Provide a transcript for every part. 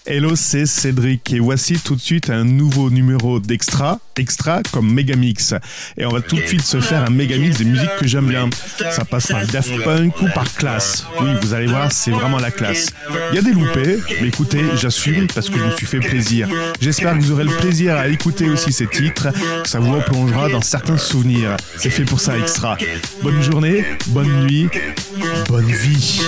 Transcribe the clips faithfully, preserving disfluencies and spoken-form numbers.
Hello, c'est Cédric et voici tout de suite un nouveau numéro d'Extra, Extra comme Megamix. Et on va tout de suite se faire un Megamix des musiques que j'aime bien. Ça passe par Daft Punk ou par Class. Oui, vous allez voir, c'est vraiment la classe. Il y a des loupés, mais écoutez, j'assume parce que je me suis fait plaisir. J'espère que vous aurez le plaisir à écouter aussi ces titres, que ça vous replongera dans certains souvenirs. C'est fait pour ça, Extra. Bonne journée, bonne nuit, bonne vie.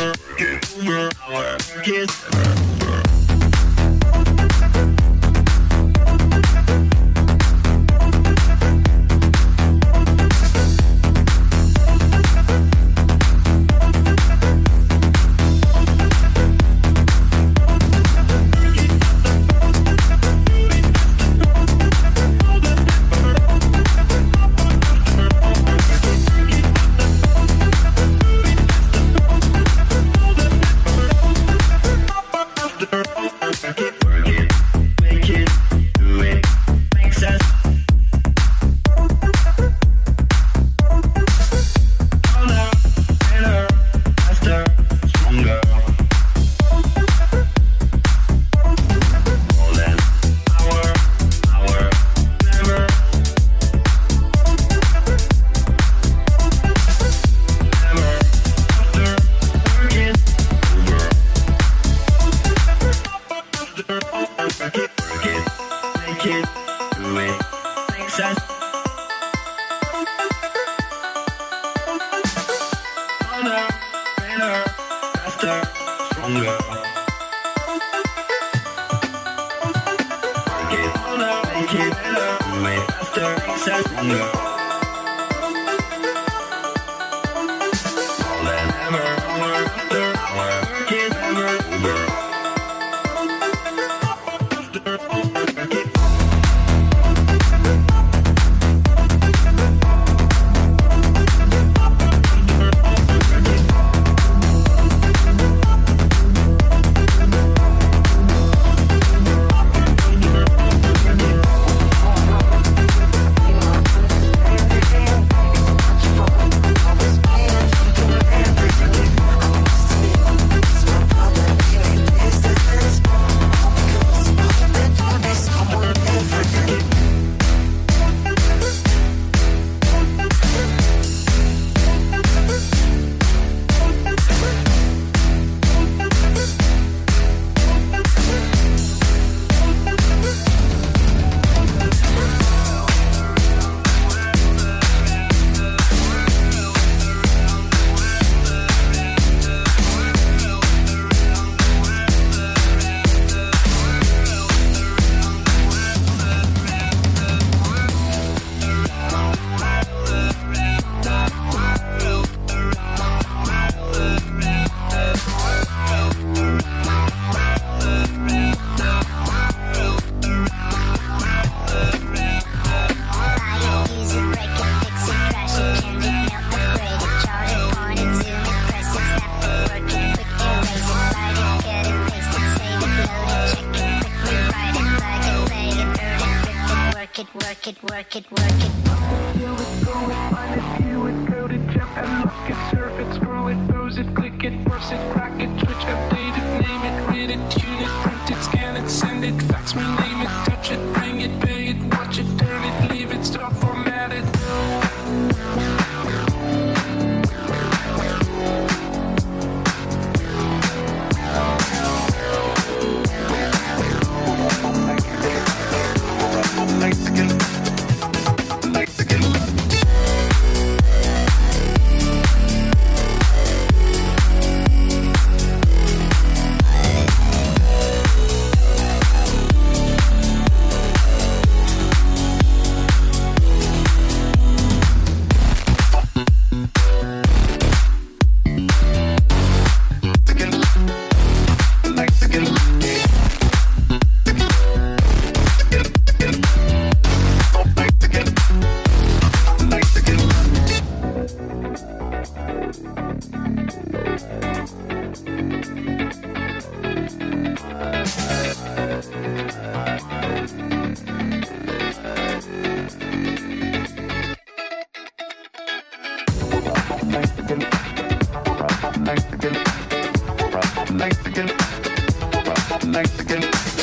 Mexican, Mexican, Mexican.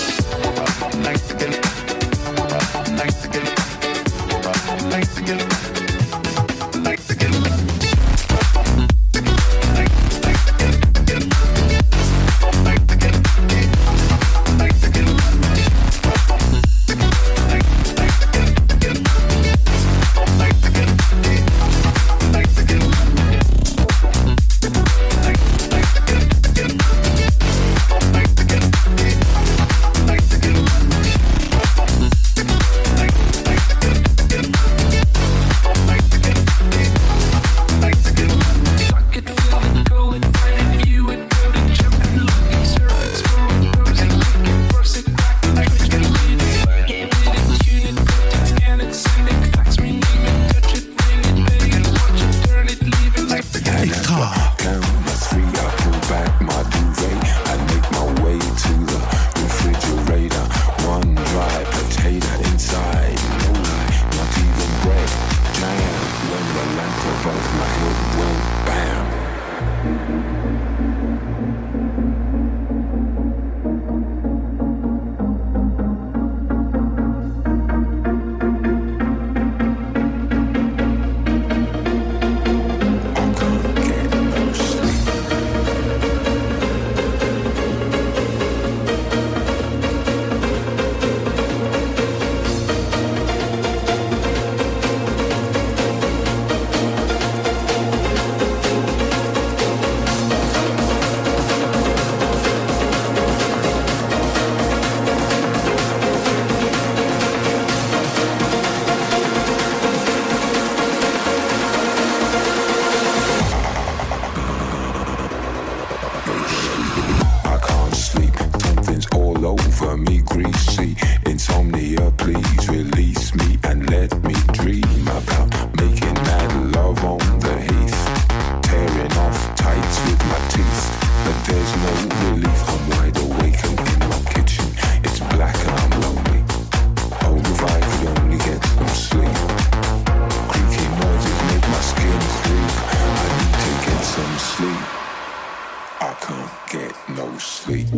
no sleep.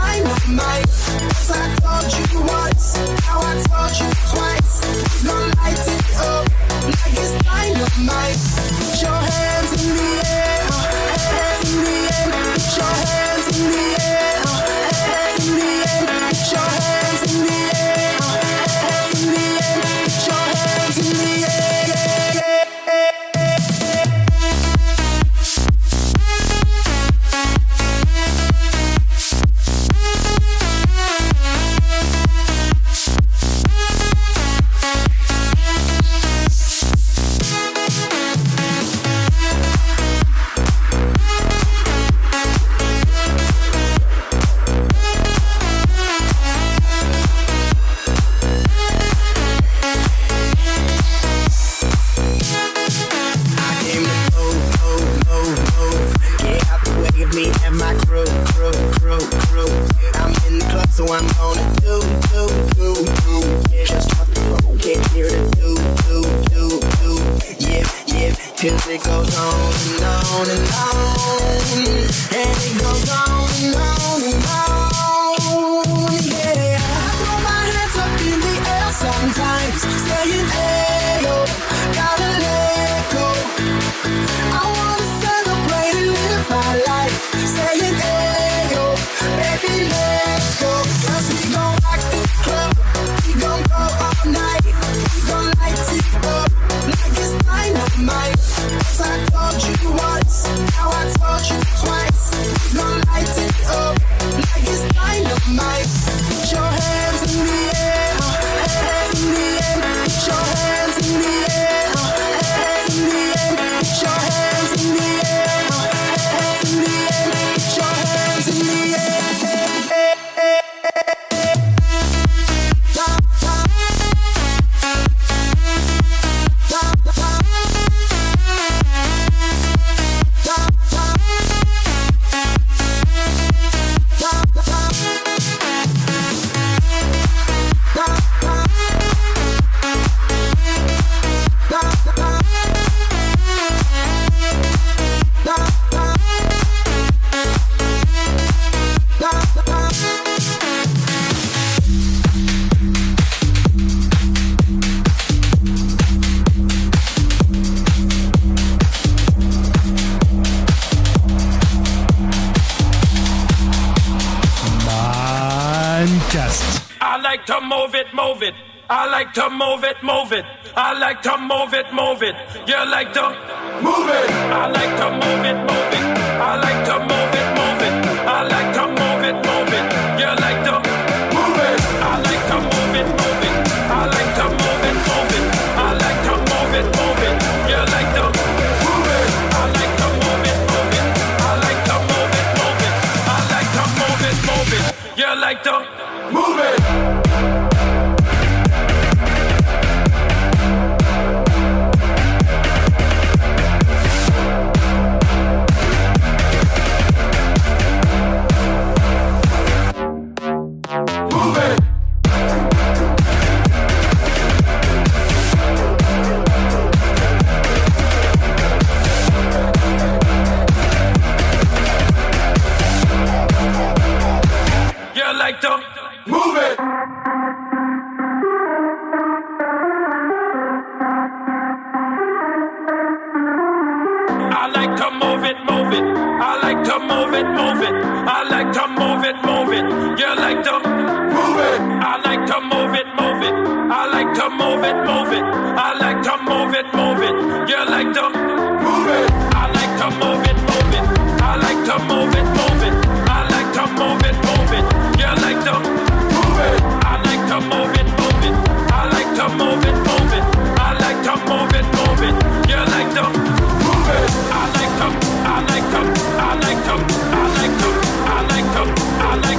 Cause I told you once, now I told you twice. We gon' light 'Cause it goes on and on and on, and it goes on and on and on, yeah. I throw my hands up in the air sometimes, saying, ayo, gotta let go. I wanna celebrate and live my life, saying, ayo, baby, let's go. 'Cause we gon' rock this club, we gon' go all night, we gon' light it up like it's dynamite. 'Cause I told you once, now I told you twice, we gon' light it up like it's dynamite. Put your hands in the air, hands in the air, put your hands in the air, hands in the air, put your hands in the air, hands in the air, put your hands in the air. I like to move it, move it. I like to move it, move it. I like to move it, move it. You like to move it. I like to move it, move it. I like to move it, move it. I like to move it, move it. You like to move it. I like to move it, move it. I like to move it, move it. I like to move it, move it. You like to move it. I like to move it, move it. I like to move it, move it. I like to move it, move it. You like to move it. I like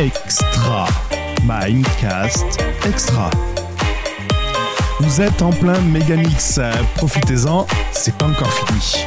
Extra. Mindcast Extra. Vous êtes en plein Megamix. Profitez-en, c'est pas encore fini.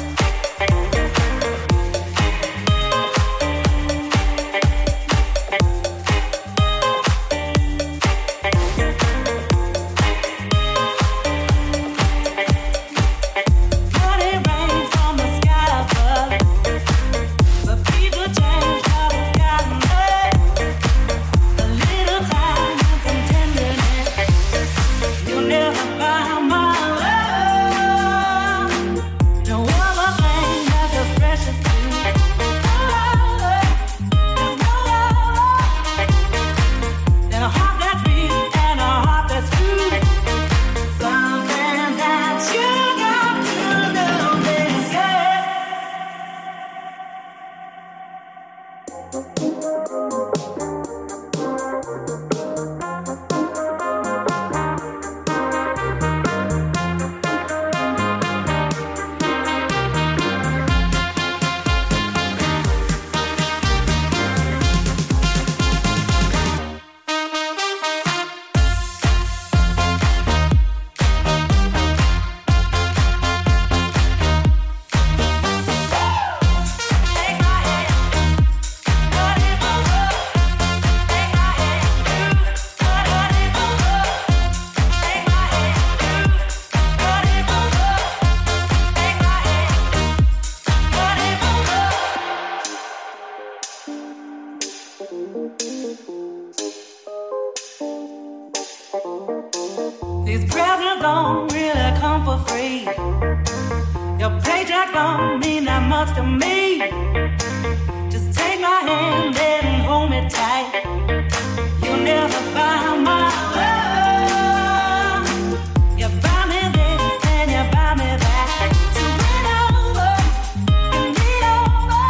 These presents don't really come for free. Your paycheck don't mean that much to me. Just take my hand and hold me tight. You'll never buy my love. You buy me this and you buy me that. So win over, you need over.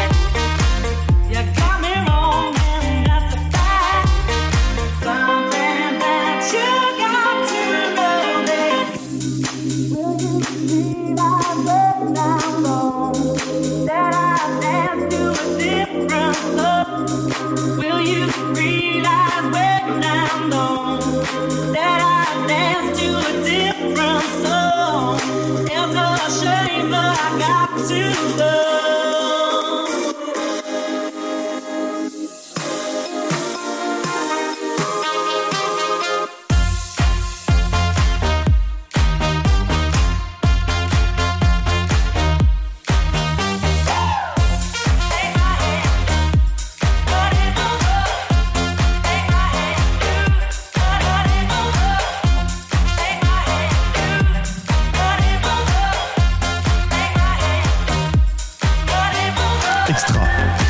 You got me wrong and that's a fact. Something that you got to know this. Will you believe I went down wrong? That I danced to a different love. Will you realize when I'm gone that I danced to a different song? It's a shame that I got to love. Extra.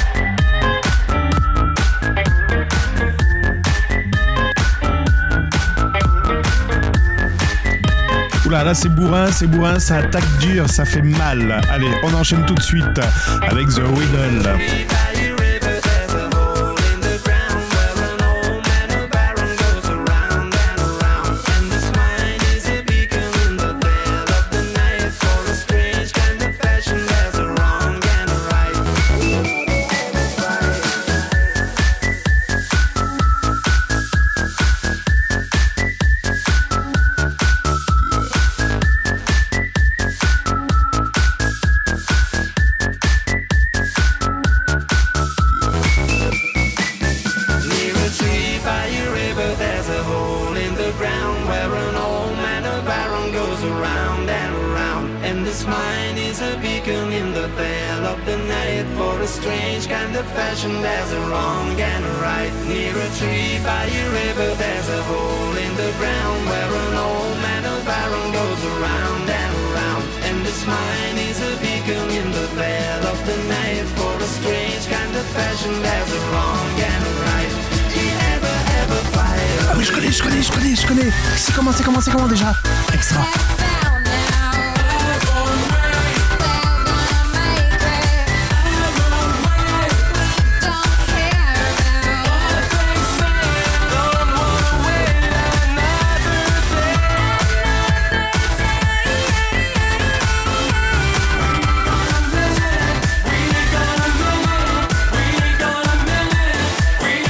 Oula, là c'est bourrin, c'est bourrin, ça attaque dur, ça fait mal. Allez, on enchaîne tout de suite avec The Riddle. Ah mais je connais, je connais, je connais, je connais. C'est comment, c'est comment, c'est comment déjà? Extra. We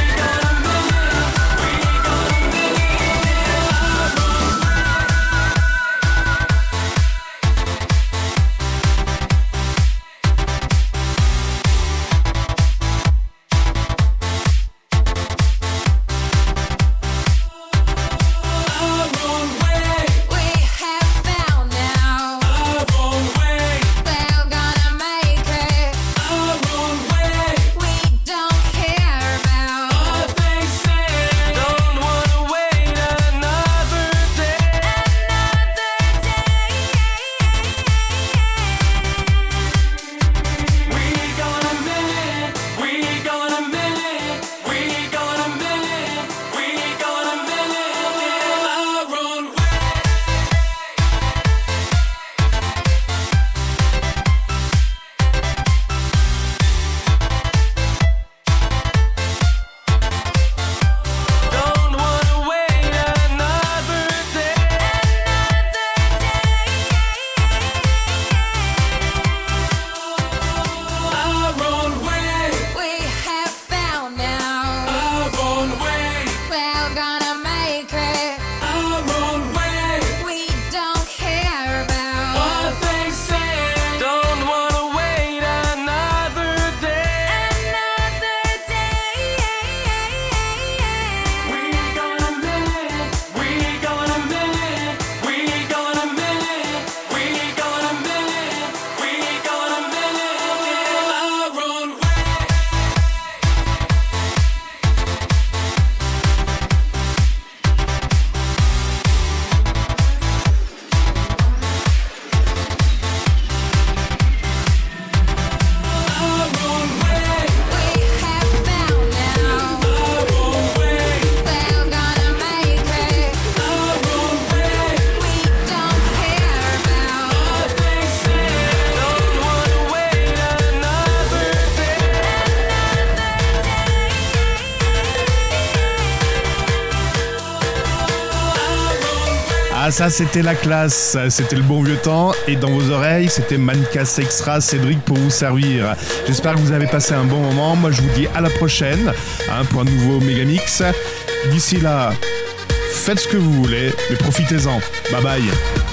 Ah ça c'était la classe, c'était le bon vieux temps et dans vos oreilles c'était Mancast Extra, Cédric pour vous servir. J'espère que vous avez passé un bon moment, moi je vous dis à la prochaine hein, pour un nouveau Megamix. D'ici là, faites ce que vous voulez mais profitez-en. Bye bye.